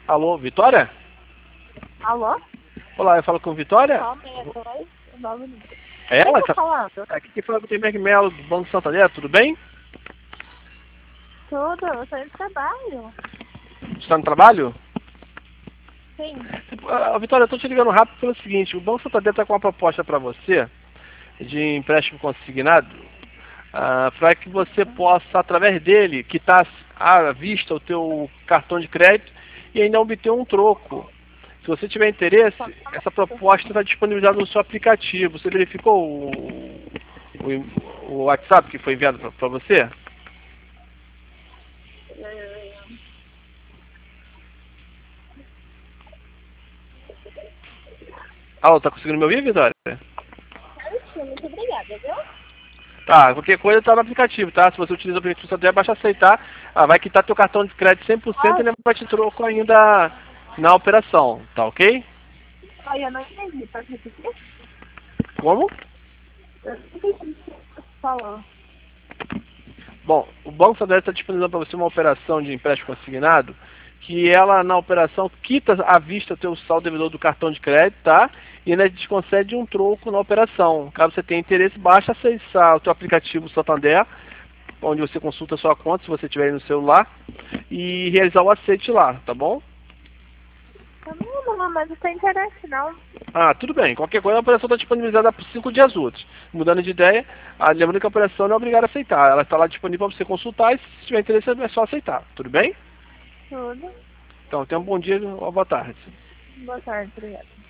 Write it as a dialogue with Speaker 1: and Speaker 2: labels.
Speaker 1: Alô, Vitória?
Speaker 2: Alô?
Speaker 1: Olá, eu falo com Vitória?
Speaker 2: Só 62, 9.
Speaker 1: É ela?
Speaker 2: Quem tá falando?
Speaker 1: Aqui quem fala com o Temer Melo, do Banco Santander, tudo bem?
Speaker 2: Tudo, eu tô em trabalho.
Speaker 1: Você está no trabalho?
Speaker 2: Sim.
Speaker 1: Vitória, eu estou te ligando rápido pelo seguinte, o Banco Santander está com uma proposta para você de empréstimo consignado, para que você possa, através dele, quitar à vista o teu cartão de crédito e ainda obter um troco. Se você tiver interesse, essa proposta está disponibilizada no seu aplicativo. Você verificou o WhatsApp que foi enviado para você? Alô, tá conseguindo me ouvir, Vitória?
Speaker 2: Muito obrigada, viu?
Speaker 1: Tá, qualquer coisa tá no aplicativo, tá? Se você utiliza o aplicativo Santander, basta aceitar. Vai quitar teu cartão de crédito 100% e ele vai te troco ainda na operação, tá ok?
Speaker 2: Ai, eu não entendi, pode repetir?
Speaker 1: Como?
Speaker 2: Eu não entendi o que você falou.
Speaker 1: Bom, o Banco Santander está disponibilizando para você uma operação de empréstimo consignado, que ela, na operação, quita à vista o teu saldo devedor do cartão de crédito, tá? E ainda te concede um troco na operação. Caso você tenha interesse, basta acessar o teu aplicativo Santander, onde você consulta a sua conta, se você tiver aí no celular, e realizar o aceite lá, tá bom?
Speaker 2: Não, mas não tem interesse, não.
Speaker 1: Tudo bem. Qualquer coisa, a operação está disponibilizada por 5 dias úteis. Mudando de ideia, lembrando que a operação não é obrigada a aceitar. Ela está lá disponível para você consultar e se tiver interesse é só aceitar. Tudo bem?
Speaker 2: Tudo.
Speaker 1: Então, tenha um bom dia ou boa tarde.
Speaker 2: Boa tarde, obrigada.